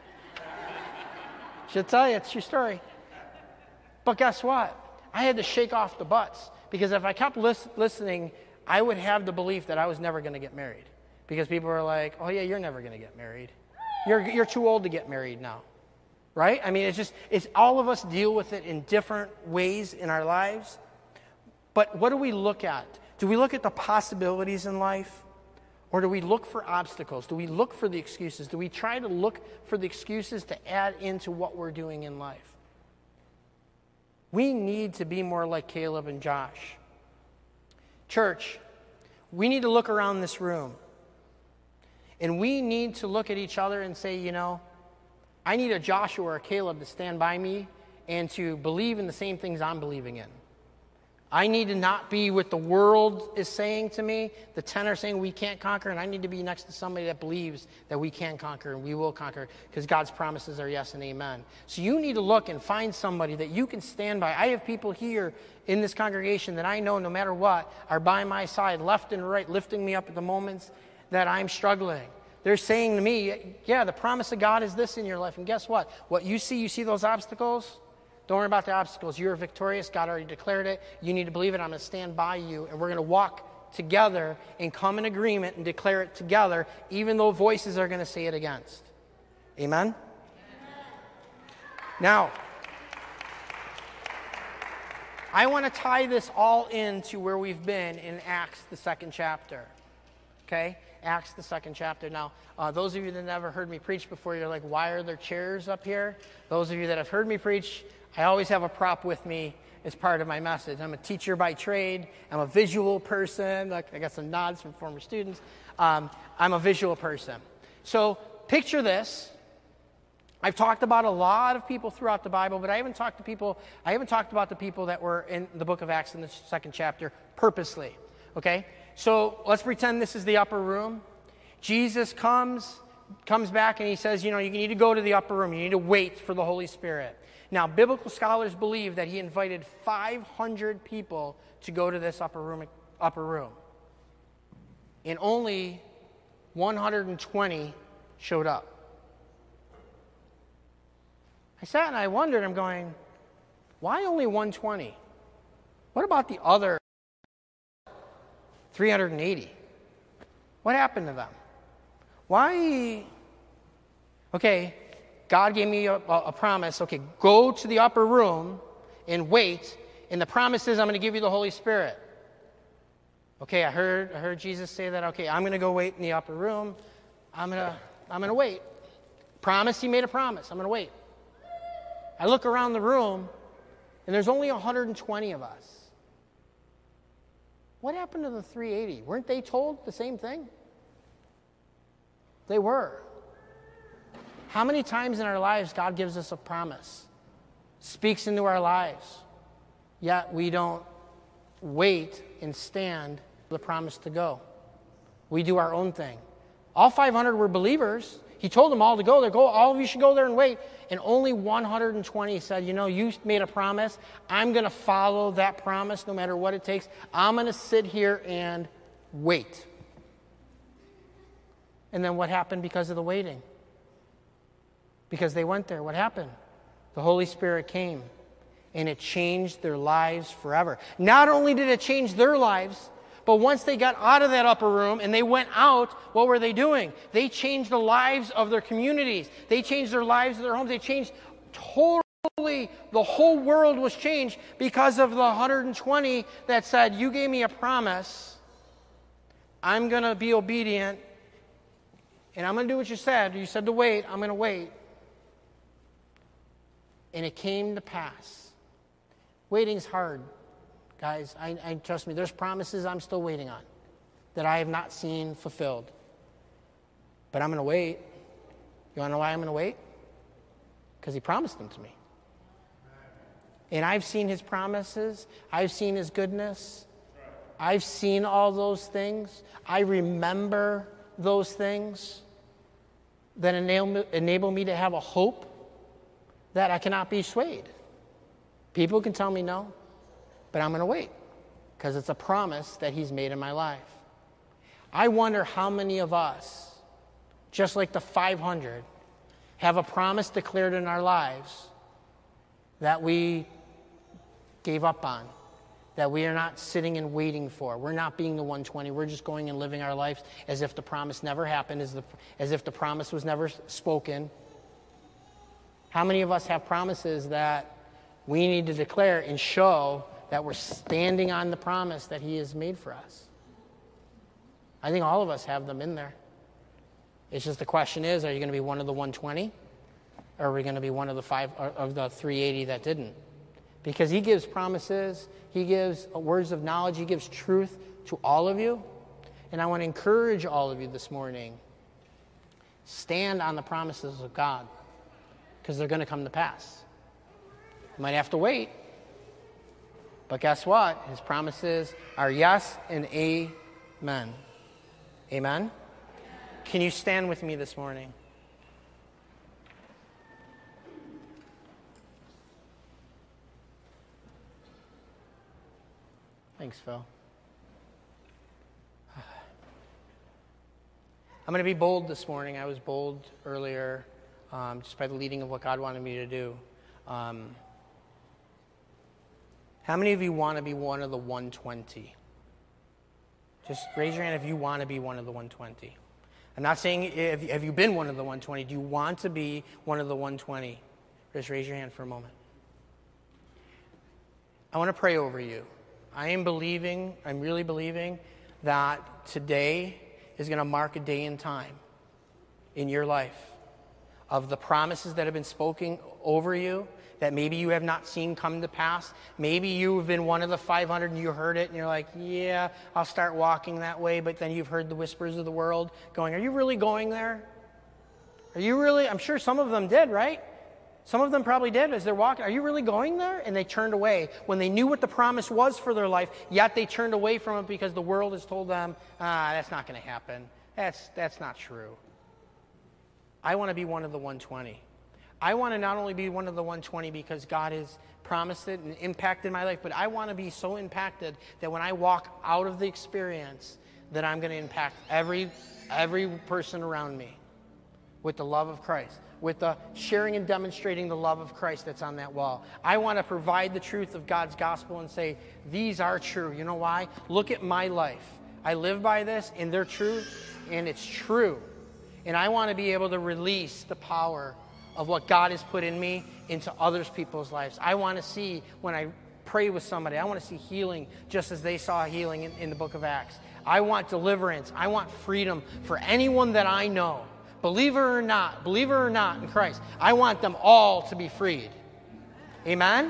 She'll tell you. It's your story. But guess what? I had to shake off the butts. Because if I kept listening, I would have the belief that I was never going to get married. Because people were like, oh, yeah, you're never going to get married. You're too old to get married now. Right? I mean, it's all of us deal with it in different ways in our lives. But what do we look at? Do we look at the possibilities in life? Or do we look for obstacles? Do we look for the excuses? Do we try to look for the excuses to add into what we're doing in life? We need to be more like Caleb and Josh. Church, we need to look around this room. And we need to look at each other and say, you know, I need a Joshua or a Caleb to stand by me and to believe in the same things I'm believing in. I need to not be what the world is saying to me. The 10 are saying we can't conquer, and I need to be next to somebody that believes that we can conquer and we will conquer because God's promises are yes and amen. So you need to look and find somebody that you can stand by. I have people here in this congregation that I know no matter what are by my side, left and right, lifting me up at the moments that I'm struggling. They're saying to me, yeah, the promise of God is this in your life. And guess what? What you see those obstacles? Don't worry about the obstacles. You're victorious. God already declared it. You need to believe it. I'm going to stand by you. And we're going to walk together and come in agreement and declare it together, even though voices are going to say it against. Amen? Now, I want to tie this all into where we've been in Acts, the 2nd chapter. Okay? Acts, the 2nd chapter. Now, those of you that never heard me preach before, you're like, why are there chairs up here? Those of you that have heard me preach, I always have a prop with me as part of my message. I'm a teacher by trade. I'm a visual person. Look, I got some nods from former students. I'm a visual person. So picture this. I've talked about a lot of people throughout the Bible, but I haven't talked about the people that were in the book of Acts in the 2nd chapter purposely. Okay? So let's pretend this is the upper room. Jesus comes back and he says, you need to go to the upper room. You need to wait for the Holy Spirit. Now, biblical scholars believe that he invited 500 people to go to this upper room. And only 120 showed up. I sat and I wondered, I'm going, why only 120? What about the other 380. What happened to them? Why? Okay, God gave me a promise. Okay, go to the upper room and wait. And the promise is I'm going to give you the Holy Spirit. Okay, I heard Jesus say that. Okay, I'm going to go wait in the upper room. I'm going to wait. Promise, he made a promise. I'm going to wait. I look around the room, and there's only 120 of us. What happened to the 380? Weren't they told the same thing? They were. How many times in our lives God gives us a promise, speaks into our lives, yet we don't wait and stand for the promise to go? We do our own thing. All 500 were believers. He told them all to go there. Go, all of you should go there and wait. And only 120 said, you made a promise. I'm going to follow that promise no matter what it takes. I'm going to sit here and wait. And then what happened because of the waiting? Because they went there. What happened? The Holy Spirit came, and it changed their lives forever. Not only did it change their lives, but once they got out of that upper room and they went out, what were they doing? They changed the lives of their communities. They changed their lives of their homes. They changed totally. The whole world was changed because of the 120 that said, you gave me a promise. I'm going to be obedient. And I'm going to do what you said. You said to wait. I'm going to wait. And it came to pass. Waiting's hard. Guys, I trust me, there's promises I'm still waiting on that I have not seen fulfilled. But I'm going to wait. You want to know why I'm going to wait? Because he promised them to me. And I've seen his promises. I've seen his goodness. I've seen all those things. I remember those things that enable me to have a hope that I cannot be swayed. People can tell me no. But I'm going to wait because it's a promise that he's made in my life. I wonder how many of us, just like the 500, have a promise declared in our lives that we gave up on, that we are not sitting and waiting for. We're not being the 120. We're just going and living our lives as if the promise never happened, as if the promise was never spoken. How many of us have promises that we need to declare and show that we're standing on the promise that he has made for us? I think all of us have them in there. It's just the question is, are you going to be one of the 120? Or are we going to be one of the 380 that didn't? Because he gives promises, he gives words of knowledge, he gives truth to all of you. And I want to encourage all of you this morning, stand on the promises of God, because they're going to come to pass. You might have to wait. But guess what? His promises are yes and amen. Amen? Can you stand with me this morning? Thanks, Phil. I'm going to be bold this morning. I was bold earlier just by the leading of what God wanted me to do. How many of you want to be one of the 120? Just raise your hand if you want to be one of the 120. I'm not saying have you been one of the 120. Do you want to be one of the 120? Just raise your hand for a moment. I want to pray over you. I'm really believing that today is going to mark a day in time in your life of the promises that have been spoken over you that maybe you have not seen come to pass. Maybe you've been one of the 500 and you heard it and you're like, yeah, I'll start walking that way. But then you've heard the whispers of the world going, are you really going there? Are you really? I'm sure some of them did, right? Some of them probably did as they're walking. Are you really going there? And they turned away when they knew what the promise was for their life, yet they turned away from it because the world has told them, that's not going to happen. That's not true. I want to be one of the 120. I want to not only be one of the 120 because God has promised it and impacted my life, but I want to be so impacted that when I walk out of the experience that I'm going to impact every person around me with the love of Christ, with the sharing and demonstrating the love of Christ that's on that wall. I want to provide the truth of God's gospel and say, these are true. You know why? Look at my life. I live by this, and they're truth, and it's true. And I want to be able to release the power of what God has put in me into others people's lives. I want to see, when I pray with somebody, I want to see healing just as they saw healing in the book of Acts. I want deliverance. I want freedom for anyone that I know. Believer or not in Christ, I want them all to be freed. Amen?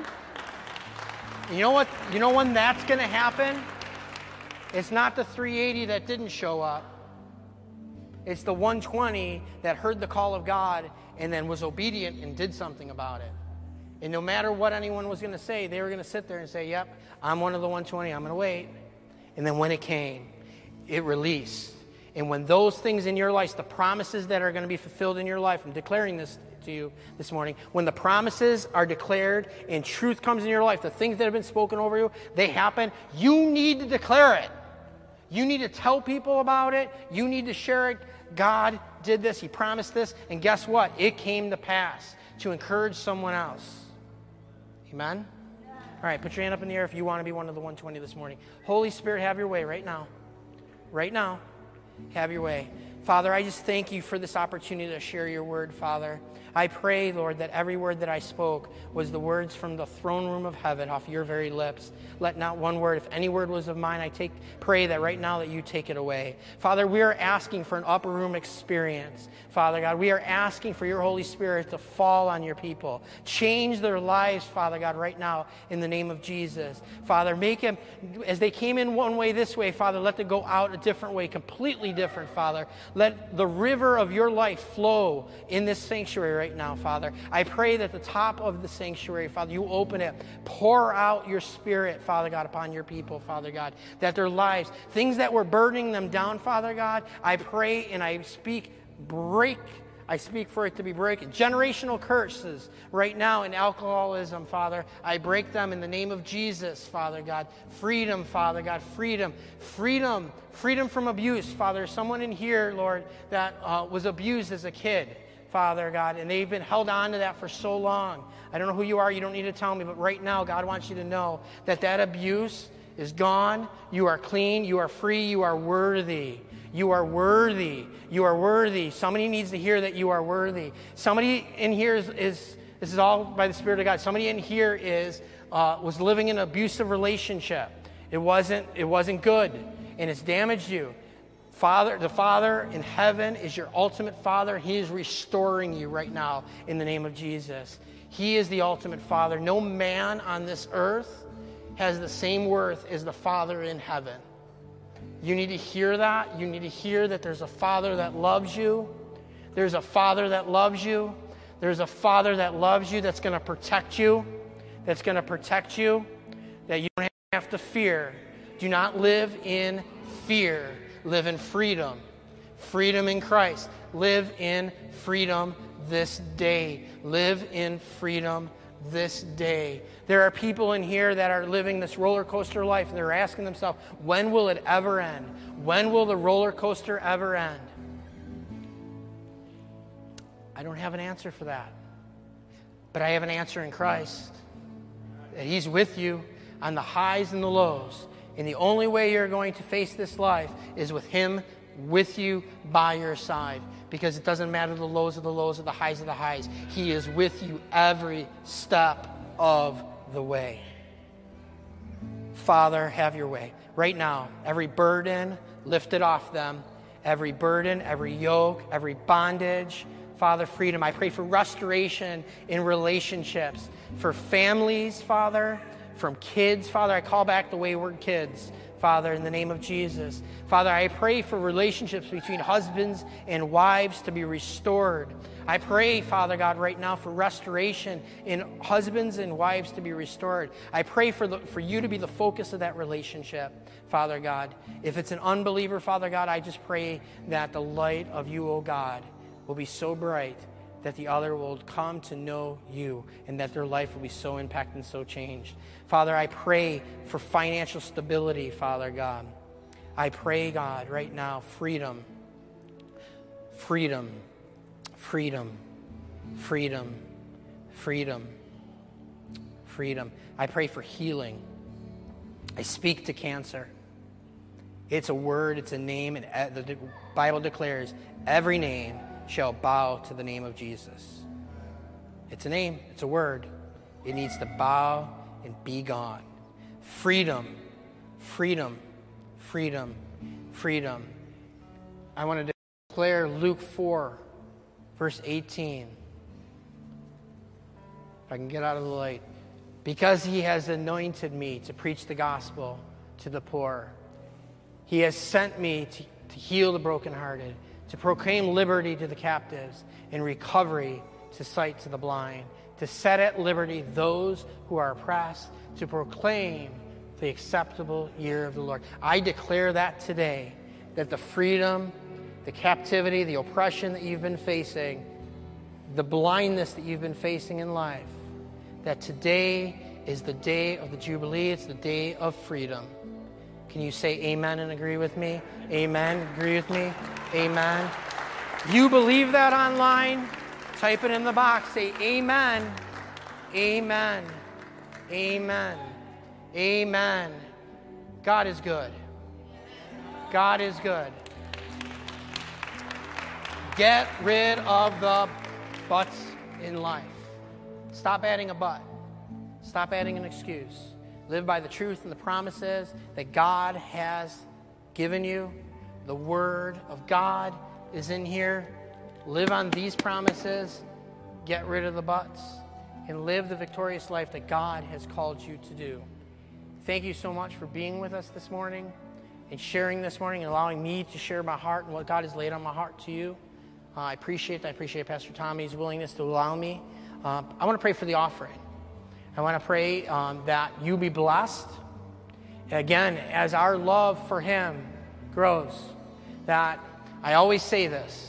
You know what? You know when that's going to happen? It's not the 380 that didn't show up. It's the 120 that heard the call of God and then was obedient and did something about it. And no matter what anyone was going to say, they were going to sit there and say, yep, I'm one of the 120, I'm going to wait. And then when it came, it released. And when those things in your life, the promises that are going to be fulfilled in your life, I'm declaring this to you this morning, when the promises are declared and truth comes in your life, the things that have been spoken over you, they happen, you need to declare it. You need to tell people about it. You need to share it. God did this. He promised this. And guess what? It came to pass to encourage someone else. Amen? Yeah. All right, put your hand up in the air if you want to be one of the 120 this morning. Holy Spirit, have your way right now. Right now. Have your way. Father, I just thank you for this opportunity to share your word, Father. I pray, Lord, that every word that I spoke was the words from the throne room of heaven off your very lips. Let not one word, if any word was of mine, pray that right now that you take it away. Father, we are asking for an upper room experience. Father God, we are asking for your Holy Spirit to fall on your people. Change their lives, Father God, right now in the name of Jesus. Father, make them, as they came in one way this way, Father, let them go out a different way, completely different, Father. Let the river of your life flow in this sanctuary right now, Father. I pray that the top of the sanctuary, Father, you open it, pour out your Spirit, Father God, upon your people, Father God, that their lives, things that were burdening them down, Father God, I pray and I speak for it to be breaking. Generational curses right now in alcoholism, Father, I break them in the name of Jesus, Father God. Freedom, Father God, freedom from abuse, Father. Someone in here, Lord, that was abused as a kid, Father God, and they've been held on to that for so long. I don't know who you are. You don't need to tell me, but right now, God wants you to know that that abuse is gone. You are clean. You are free. You are worthy. You are worthy. You are worthy. Somebody needs to hear that you are worthy. Somebody in here is this is all by the Spirit of God. Somebody in here was living in an abusive relationship. It wasn't good, and it's damaged you. The Father in heaven is your ultimate Father. He is restoring you right now in the name of Jesus. He is the ultimate Father. No man on this earth has the same worth as the Father in heaven. You need to hear that. You need to hear that there's a Father that loves you. There's a Father that loves you. There's a Father that loves you that's going to protect you. That's going to protect you. That you don't have to fear. Do not live in fear. Live in freedom. Freedom in Christ. Live in freedom this day. Live in freedom this day. There are people in here that are living this roller coaster life, and they're asking themselves, when will it ever end? When will the roller coaster ever end? I don't have an answer for that. But I have an answer in Christ. That He's with you on the highs and the lows. And the only way you're going to face this life is with Him with you by your side. Because it doesn't matter the lows of the lows or the highs of the highs. He is with you every step of the way. Father, have your way. Right now, every burden, lift it off them. Every burden, every yoke, every bondage. Father, freedom. I pray for restoration in relationships. For families, Father. From kids, Father, I call back the wayward kids, Father, in the name of Jesus. Father, I pray for relationships between husbands and wives to be restored. I pray, Father God, right now for restoration in husbands and wives to be restored. I pray for you to be the focus of that relationship, Father God. If it's an unbeliever, Father God, I just pray that the light of you, O God, will be so bright that the other will come to know you and that their life will be so impacted and so changed. Father, I pray for financial stability, Father God. I pray, God, right now, freedom, freedom, freedom, freedom, freedom, freedom. I pray for healing. I speak to cancer. It's a word, it's a name, and the Bible declares every name shall bow to the name of Jesus. It's a name, it's a word. It needs to bow and be gone. Freedom, freedom, freedom, freedom. I want to declare Luke 4, verse 18. If I can get out of the light. Because he has anointed me to preach the gospel to the poor. He has sent me to heal the brokenhearted, to proclaim liberty to the captives and recovery to sight to the blind, to set at liberty those who are oppressed, to proclaim the acceptable year of the Lord. I declare that today, that the freedom, the captivity, the oppression that you've been facing, the blindness that you've been facing in life, that today is the day of the Jubilee. It's the day of freedom. Can you say amen and agree with me? Amen. Agree with me? Amen. If you believe that online, type it in the box. Say amen. Amen. Amen. Amen. God is good. God is good. Get rid of the buts in life. Stop adding a but. Stop adding an excuse. Live by the truth and the promises that God has given you. The Word of God is in here. Live on these promises. Get rid of the buts. And live the victorious life that God has called you to do. Thank you so much for being with us this morning and sharing this morning and allowing me to share my heart and what God has laid on my heart to you. I appreciate Pastor Tommy's willingness to allow me. I want to pray for the offering. I want to pray that you be blessed. Again, as our love for Him grows, that I always say this,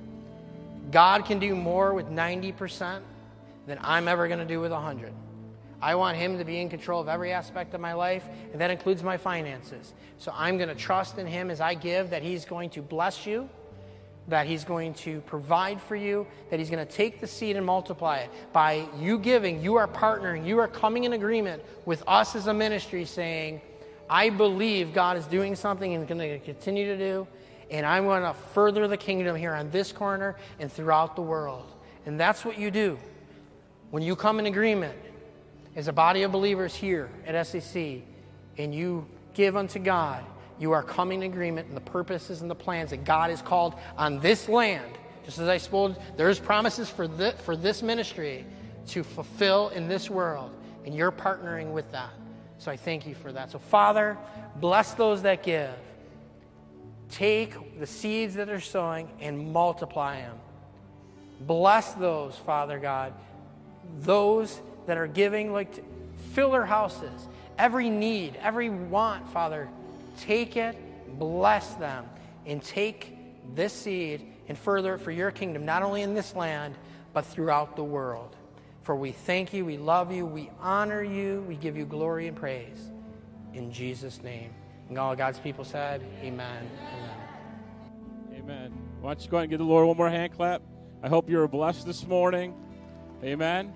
God can do more with 90% than I'm ever going to do with 100. I want Him to be in control of every aspect of my life, and that includes my finances. So I'm going to trust in Him as I give, that He's going to bless you, that He's going to provide for you, that He's going to take the seed and multiply it. By you giving, you are partnering, you are coming in agreement with us as a ministry saying, I believe God is doing something and going to continue to do, and I'm going to further the kingdom here on this corner and throughout the world. And that's what you do. When you come in agreement as a body of believers here at SEC and you give unto God, you are coming in agreement in the purposes and the plans that God has called on this land. Just as I spoke, there's promises for this ministry to fulfill in this world, and you're partnering with that. So I thank you for that. So Father, bless those that give. Take the seeds that are sowing and multiply them. Bless those, Father God, those that are giving, fill their houses. Every need, every want, Father, take it, bless them, and take this seed and further it for your kingdom, not only in this land, but throughout the world. For we thank you, we love you, we honor you, we give you glory and praise. In Jesus' name. And all God's people said, amen. Amen. Amen. Why don't you go ahead and give the Lord one more hand clap? I hope you were blessed this morning. Amen.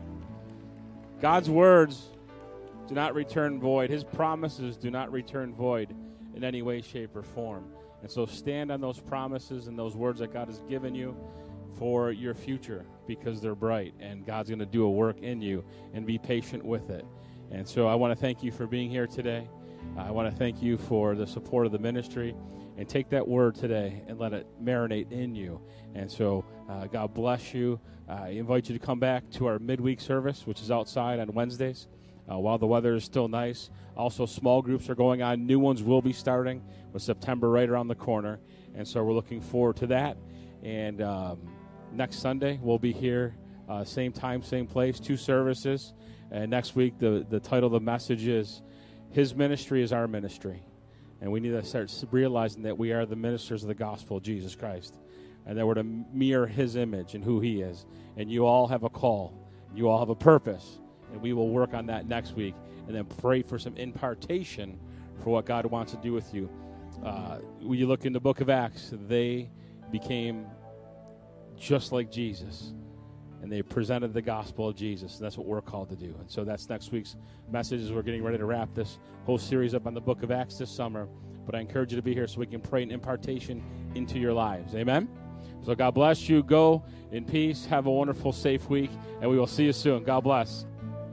God's words do not return void. His promises do not return void in any way, shape, or form. And so stand on those promises and those words that God has given you for your future, because they're bright, and God's going to do a work in you, and be patient with it. And so I want to thank you for being here today. I want to thank you for the support of the ministry, and take that word today and let it marinate in you. And so God bless you. I invite you to come back to our midweek service, which is outside on Wednesdays while the weather is still nice. Also, small groups are going on. New ones will be starting with September right around the corner. And so we're looking forward to that. And next Sunday, we'll be here, same time, same place, 2 services. And next week, the title of the message is, His Ministry is Our Ministry. And we need to start realizing that we are the ministers of the gospel of Jesus Christ, and that we're to mirror His image and who He is. And you all have a call. You all have a purpose. And we will work on that next week, and then pray for some impartation for what God wants to do with you. When you look in the book of Acts, they became just like Jesus. and they presented the gospel of Jesus. And that's what we're called to do. And so that's next week's message as we're getting ready to wrap this whole series up on the book of Acts this summer. But I encourage you to be here so we can pray an impartation into your lives. Amen? So God bless you. Go in peace. Have a wonderful, safe week, and we will see you soon. God bless.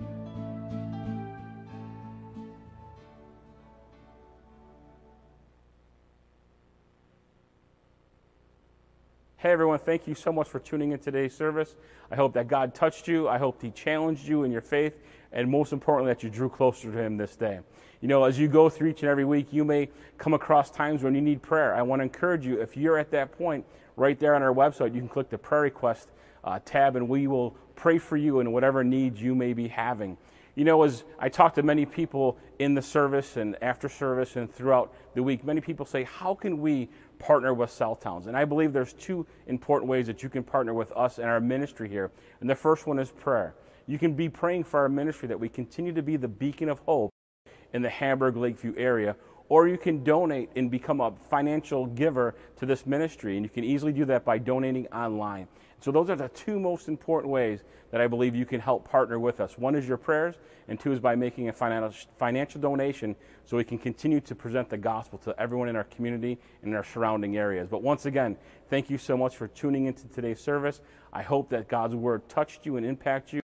Hey, everyone. Thank you so much for tuning in today's service. I hope that God touched you. I hope He challenged you in your faith, and most importantly, that you drew closer to Him this day. You know, as you go through each and every week, you may come across times when you need prayer. I want to encourage you, if you're at that point, right there on our website, you can click the prayer request tab, and we will pray for you in whatever needs you may be having. You know, as I talk to many people in the service and after service and throughout the week, many people say, how can we partner with Cell Towns? And I believe there's two important ways that you can partner with us and our ministry here. And the first one is prayer. You can be praying for our ministry that we continue to be the beacon of hope in the Hamburg Lakeview area, or you can donate and become a financial giver to this ministry, and you can easily do that by donating online. So those are the two most important ways that I believe you can help partner with us. One is your prayers, and two is by making a financial donation so we can continue to present the gospel to everyone in our community and in our surrounding areas. But once again, thank you so much for tuning into today's service. I hope that God's word touched you and impacted you.